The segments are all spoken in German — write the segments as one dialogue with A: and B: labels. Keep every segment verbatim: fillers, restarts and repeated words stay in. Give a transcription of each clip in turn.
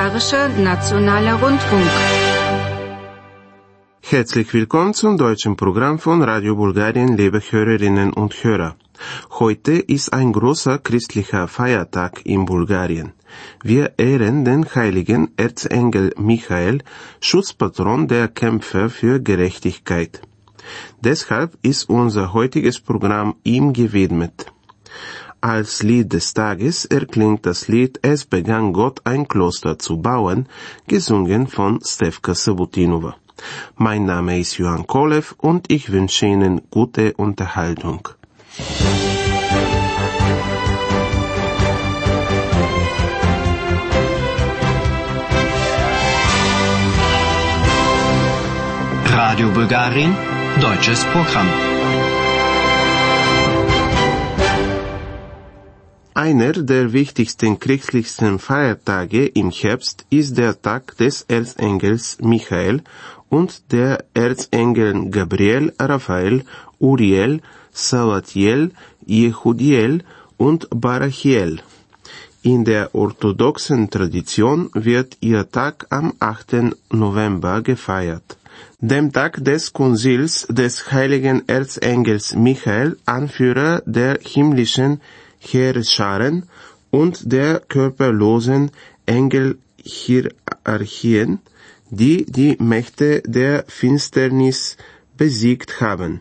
A: Bulgarischer Nationaler Rundfunk.
B: Herzlich willkommen zum deutschen Programm von Radio Bulgarien, liebe Hörerinnen und Hörer. Heute ist ein großer christlicher Feiertag in Bulgarien. Wir ehren den heiligen Erzengel Michael, Schutzpatron der Kämpfer für Gerechtigkeit. Deshalb ist unser heutiges Programm ihm gewidmet. Als Lied des Tages erklingt das Lied Es begann Gott ein Kloster zu bauen, gesungen von Stefka Sabutinova. Mein Name ist Johann Kolev und ich wünsche Ihnen gute Unterhaltung.
C: Radio Bulgarien, deutsches Programm.
B: Einer der wichtigsten christlichen Feiertage im Herbst ist der Tag des Erzengels Michael und der Erzengeln Gabriel, Raphael, Uriel, Salatiel, Jehudiel und Barachiel. In der orthodoxen Tradition wird ihr Tag am achten November gefeiert, dem Tag des Konzils des heiligen Erzengels Michael, Anführer der himmlischen Heerscharen und der körperlosen Engelhierarchien, die die Mächte der Finsternis besiegt haben.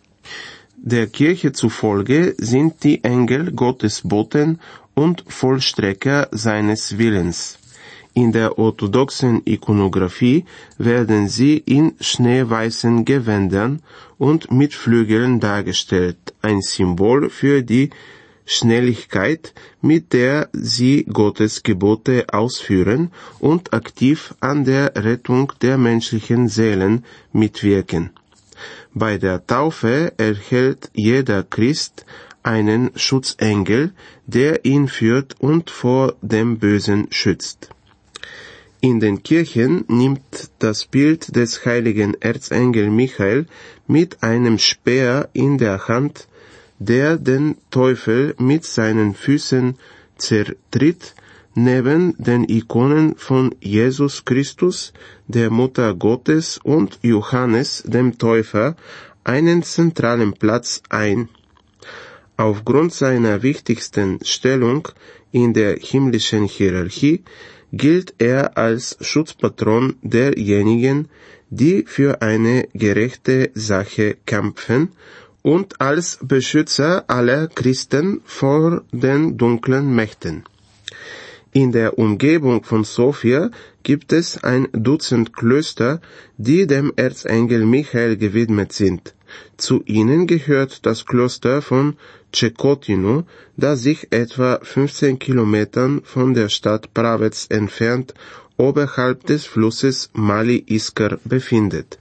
B: Der Kirche zufolge sind die Engel Gottes Boten und Vollstrecker seines Willens. In der orthodoxen Ikonographie werden sie in schneeweißen Gewändern und mit Flügeln dargestellt, ein Symbol für die Schnelligkeit, mit der sie Gottes Gebote ausführen und aktiv an der Rettung der menschlichen Seelen mitwirken. Bei der Taufe erhält jeder Christ einen Schutzengel, der ihn führt und vor dem Bösen schützt. In den Kirchen nimmt das Bild des heiligen Erzengel Michael mit einem Speer in der Hand, der den Teufel mit seinen Füßen zertritt, neben den Ikonen von Jesus Christus, der Mutter Gottes und Johannes dem Täufer einen zentralen Platz ein. Aufgrund seiner wichtigsten Stellung in der himmlischen Hierarchie gilt er als Schutzpatron derjenigen, die für eine gerechte Sache kämpfen, und als Beschützer aller Christen vor den dunklen Mächten. In der Umgebung von Sofia gibt es ein Dutzend Klöster, die dem Erzengel Michael gewidmet sind. Zu ihnen gehört das Kloster von Cekotinu, das sich etwa fünfzehn Kilometern von der Stadt Pravets entfernt oberhalb des Flusses Mali Iskar befindet.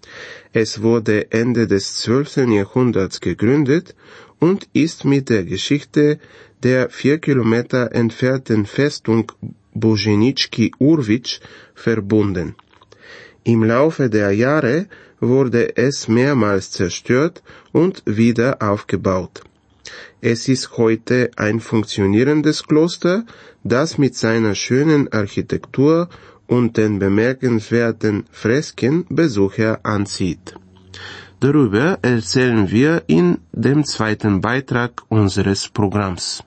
B: Es wurde Ende des zwölften Jahrhunderts gegründet und ist mit der Geschichte der vier Kilometer entfernten Festung Boženicki-Urvic verbunden. Im Laufe der Jahre wurde es mehrmals zerstört und wieder aufgebaut. Es ist heute ein funktionierendes Kloster, das mit seiner schönen Architektur und den bemerkenswerten Fresken Besucher anzieht. Darüber erzählen wir in dem zweiten Beitrag unseres Programms.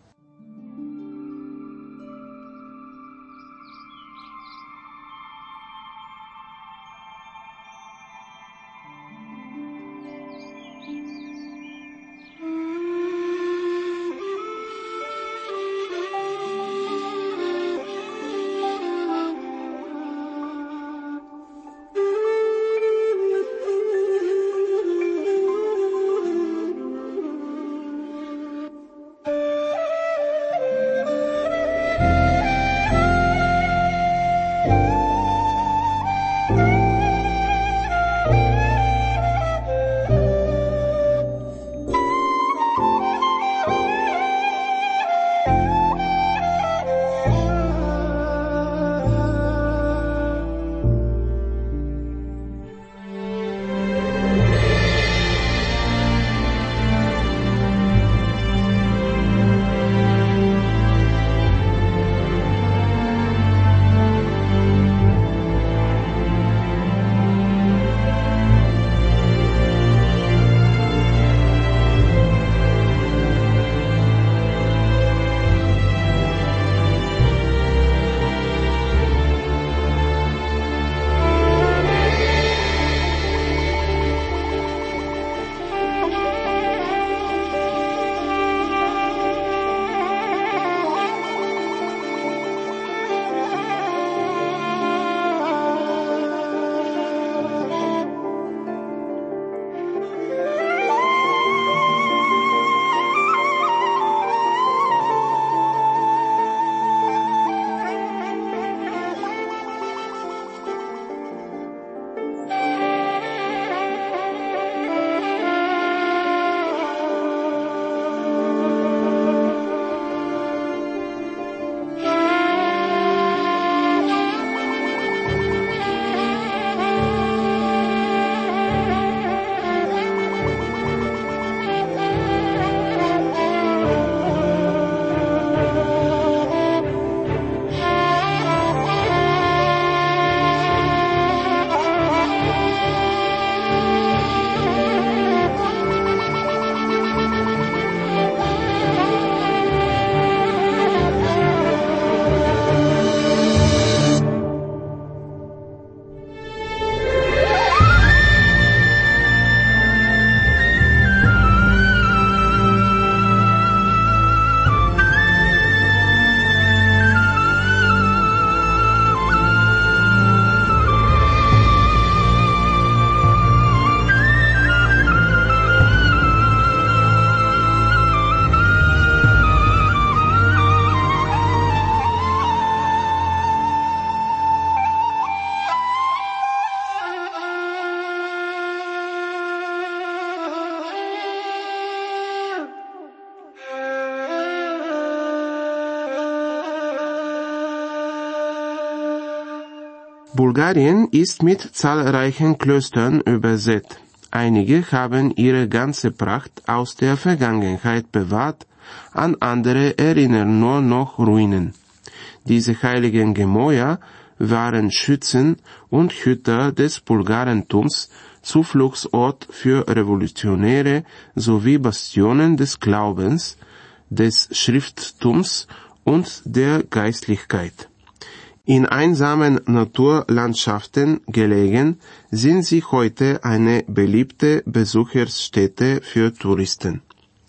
B: Bulgarien ist mit zahlreichen Klöstern übersät. Einige haben ihre ganze Pracht aus der Vergangenheit bewahrt, an andere erinnern nur noch Ruinen. Diese heiligen Gemäuer waren Schützen und Hüter des Bulgarentums, Zufluchtsort für Revolutionäre sowie Bastionen des Glaubens, des Schrifttums und der Geistlichkeit. In einsamen Naturlandschaften gelegen, sind sie heute eine beliebte Besuchersstätte für Touristen.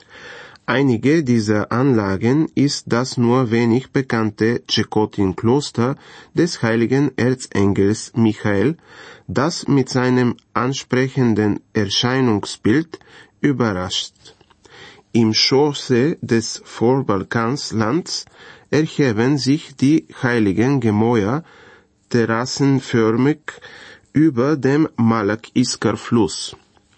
B: Einige dieser Anlagen ist das nur wenig bekannte Tschekotin-Kloster des heiligen Erzengels Michael, das mit seinem ansprechenden Erscheinungsbild überrascht. Im Schoße des Vorbalkanslands erheben sich die heiligen Gemäuer terrassenförmig über dem Malak-Iskar-Fluss.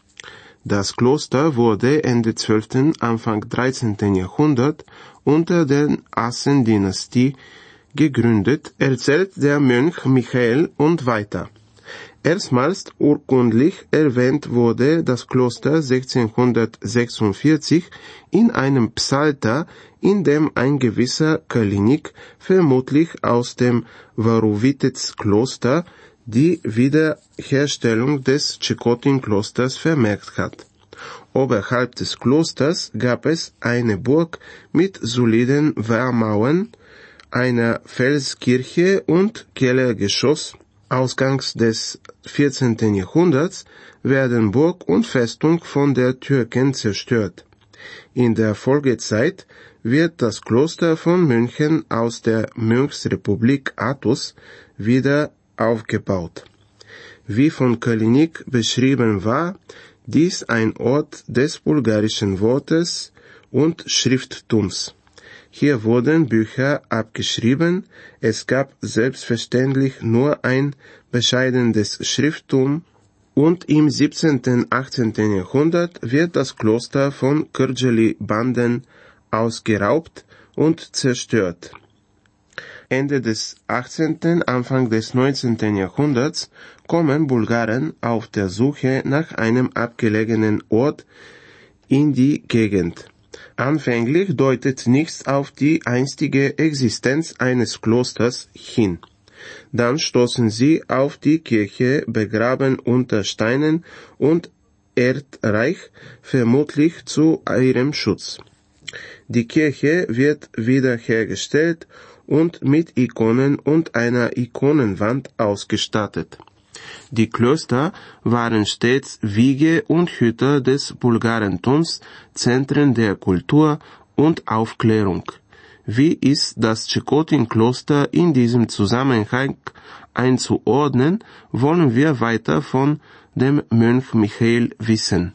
B: Das Kloster wurde Ende zwölften, Anfang dreizehnten Jahrhundert unter der Asen-Dynastie gegründet, erzählt der Mönch Michael und weiter. Erstmals urkundlich erwähnt wurde das Kloster sechzehnhundertsechsundvierzig in einem Psalter, in dem ein gewisser Kalinik vermutlich aus dem Varovitez-Kloster die Wiederherstellung des Tschekotin-Klosters vermerkt hat. Oberhalb des Klosters gab es eine Burg mit soliden Wehrmauern, einer Felskirche und Kellergeschoss. Ausgangs des vierzehnten Jahrhunderts werden Burg und Festung von der Türken zerstört. In der Folgezeit wird das Kloster von Mönchen aus der Mönchsrepublik Athos wieder aufgebaut. Wie von Kalinik beschrieben war, dies ein Ort des bulgarischen Wortes und Schrifttums. Hier wurden Bücher abgeschrieben, es gab selbstverständlich nur ein bescheidenes Schrifttum und im siebzehnten und achtzehnten Jahrhundert wird das Kloster von Kırgeli-Banden ausgeraubt und zerstört. Ende des achtzehnten, Anfang des neunzehnten Jahrhunderts kommen Bulgaren auf der Suche nach einem abgelegenen Ort in die Gegend. Anfänglich deutet nichts auf die einstige Existenz eines Klosters hin. Dann stoßen sie auf die Kirche, begraben unter Steinen und erdreich, vermutlich zu ihrem Schutz. Die Kirche wird wiederhergestellt und mit Ikonen und einer Ikonenwand ausgestattet. Die Klöster waren stets Wiege und Hüter des Bulgarentums, Zentren der Kultur und Aufklärung. Wie ist das Tschekotin-Kloster in diesem Zusammenhang einzuordnen, wollen wir weiter von dem Mönch Michael wissen.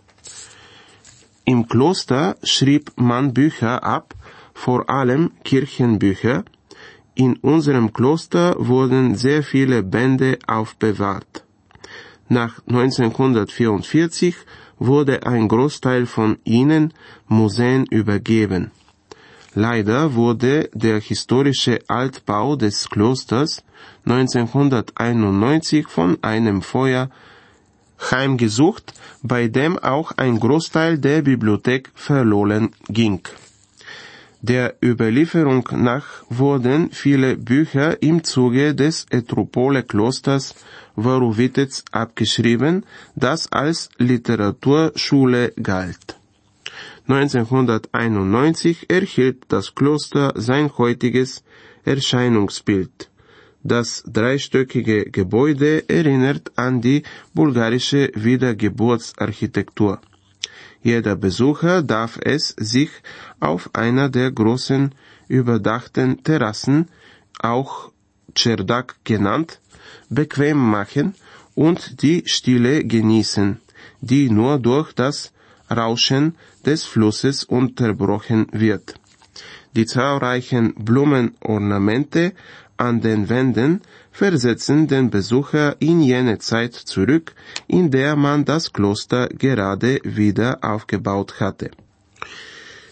B: Im Kloster schrieb man Bücher ab, vor allem Kirchenbücher. In unserem Kloster wurden sehr viele Bände aufbewahrt. Nach neunzehnhundertvierundvierzig wurde ein Großteil von ihnen Museen übergeben. Leider wurde der historische Altbau des Klosters neunzehnhunderteinundneunzig von einem Feuer heimgesucht, bei dem auch ein Großteil der Bibliothek verloren ging. Der Überlieferung nach wurden viele Bücher im Zuge des Etropole-Klosters Varovitez abgeschrieben, das als Literaturschule galt. neunzehnhunderteinundneunzig erhielt das Kloster sein heutiges Erscheinungsbild. Das dreistöckige Gebäude erinnert an die bulgarische Wiedergeburtsarchitektur. Jeder Besucher darf es sich auf einer der großen überdachten Terrassen, auch Čerdak genannt, bequem machen und die Stille genießen, die nur durch das Rauschen des Flusses unterbrochen wird. Die zahlreichen Blumenornamente an den Wänden versetzen den Besucher in jene Zeit zurück, in der man das Kloster gerade wieder aufgebaut hatte.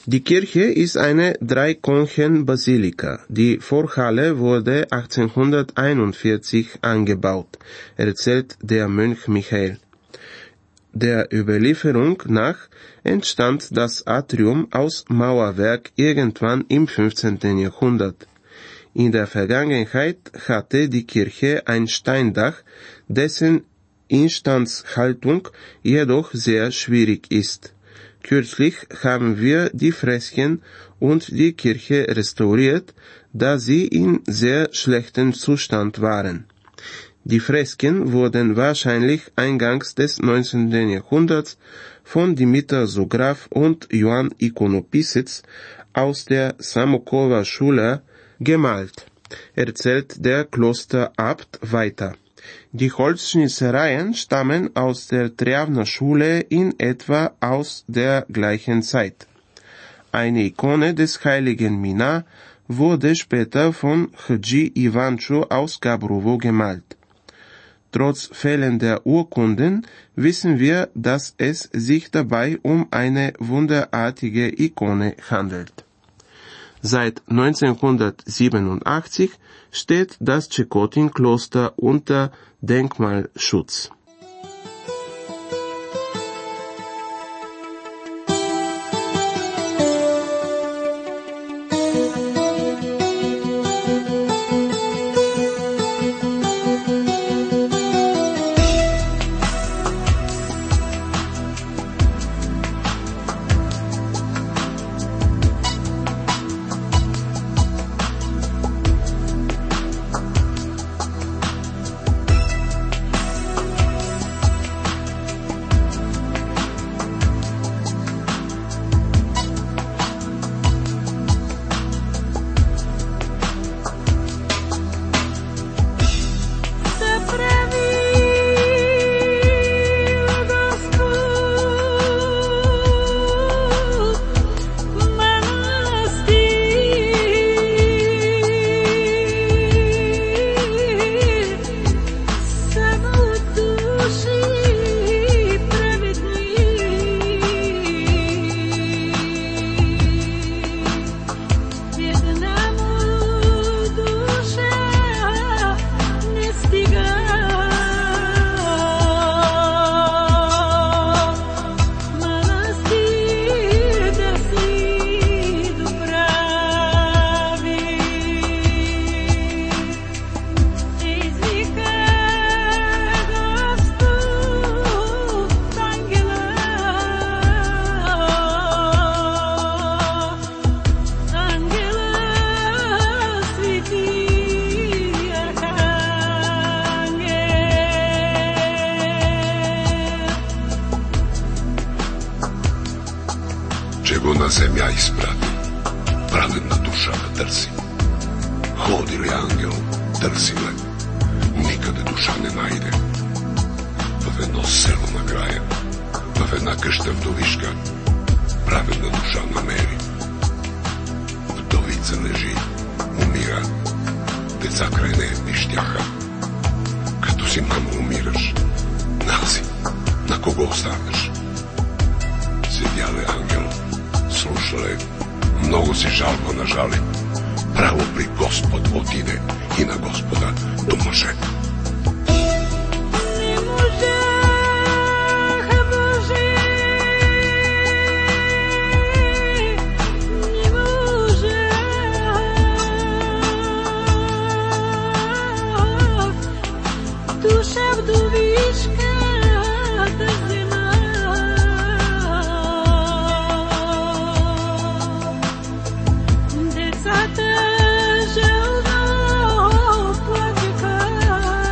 B: Die Kirche ist eine Dreikonchen-Basilika. Die Vorhalle wurde achtzehnhunderteinundvierzig angebaut, erzählt der Mönch Michael. Der Überlieferung nach entstand das Atrium aus Mauerwerk irgendwann im fünfzehnten Jahrhundert. In der Vergangenheit hatte die Kirche ein Steindach, dessen Instandhaltung jedoch sehr schwierig ist. Kürzlich haben wir die Fresken und die Kirche restauriert, da sie in sehr schlechtem Zustand waren. Die Fresken wurden wahrscheinlich eingangs des neunzehnten Jahrhunderts von Dimitar Sograf und Ioan Ikonopisец aus der Samokowa Schule gemalt, erzählt der Klosterabt weiter. Die Holzschnitzereien stammen aus der Trjavna Schule in etwa aus der gleichen Zeit. Eine Ikone des heiligen Mina wurde später von Hadži Ivančo aus Gabrovo gemalt. Trotz fehlender Urkunden wissen wir, dass es sich dabei um eine wunderartige Ikone handelt. Seit neunzehnhundertsiebenundachtzig steht das Chekutin-Kloster unter Denkmalschutz.
D: Čego na zemlja isprati, pravedna duša ga trsi. Hodi li angel, trsi le, nikada duša ne najde. В едно село на края, в една къща вдовишка, праведна душа намери. Вдовица лежи, умира, деца край нея пищяха. Като си мамо умираш, нази, на кого оставяш? Седяле ангел, слушале, много си жалба нажали. Право при Господ отиде и на Господа думаше.
E: Децата жълно плачеха.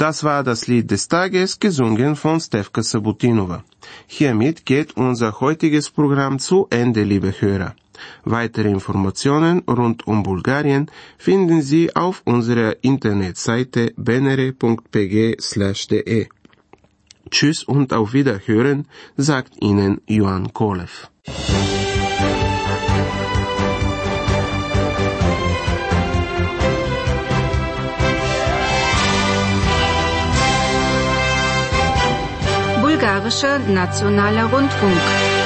B: Das war das Lied des Tages, gesungen von Stefka Sabutinova. Hiermit geht unser heutiges Programm zu Ende, liebe Hörer. Weitere Informationen rund um Bulgarien finden Sie auf unserer Internetseite benere punkt p g slash d e. Tschüss und auf Wiederhören, sagt Ihnen Ioan Kolev.
A: Bulgarischer Nationaler Rundfunk.